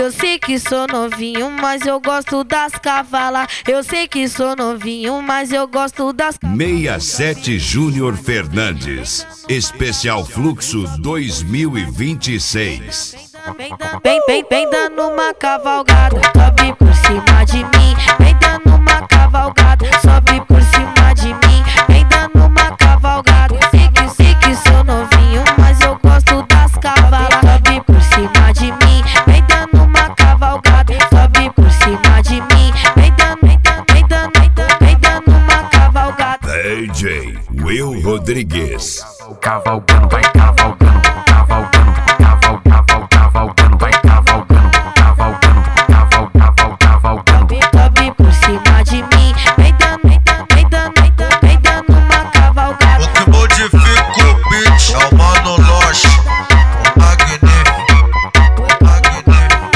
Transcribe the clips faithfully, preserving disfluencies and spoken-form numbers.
Eu sei que sou novinho, mas eu gosto das cavalas. Eu sei que sou novinho, mas eu gosto das cavalas. sessenta e sete Júnior Fernandes, Especial Fluxo dois mil e vinte e seis. Vem, vem, vem dando uma cavalgada, sobe por cima de mim. Vem dando uma cavalgada, sobe por cima de mim. Vem dando uma cavalgada. Sei que, sei que sou novinho, mas eu gosto das cavalas. Sobe por cima de mim. Vem dando uma cavalgada, sobe por cima de mim. Vem dando, vem dando, vem dando, vem dando, vem dando uma cavalgada. D J Will Rodrigues. Cavalgando, vai cavalgando, cavalgando, cavalgando, cavalgando, vai cavalgando, cavalgando, cavalgando, cavalgando. Sobe por cima de mim. Vem dando, vem dando, vem dando, vem dando, vem dando uma cavalgada. O que modifica o beat é o Mano Loche, o magnífico, o magnífico,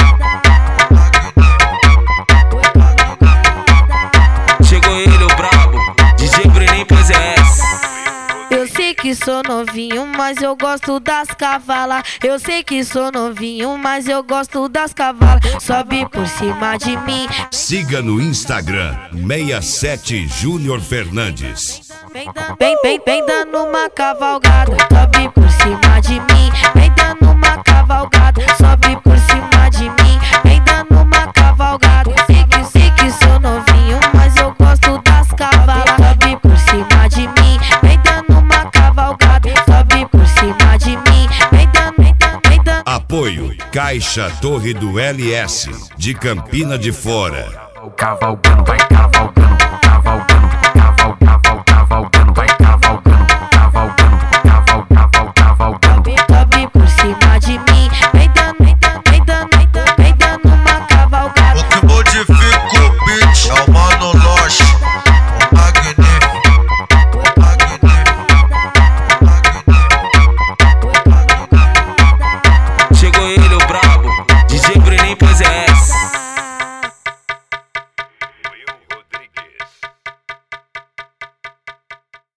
o magnífico. Chegou ele, o brabo, D J Brenin P Z S. Eu sei que sou novinho, mas eu gosto das cavalas. Eu sei que sou novinho, mas eu gosto das cavalas. Sobe por cima de mim. Siga no Instagram sessenta e sete Júnior Fernandes. Vem, vem, vem, vem dando uma cavalgada, sobe por cima de mim. Vem dando uma cavalgada, sobe por cima de mim. Vem dando uma cavalgada. Sei que, sei que sou novinho, mas eu gosto das cavalas. Sobe por cima de mim. Vem dando uma cavalgada, sobe por cima de mim. Vem dando, vem dando, vem dando. Apoio Caixa Torre do L S de Campina de Fora. Cavalgando, vai cavalgando.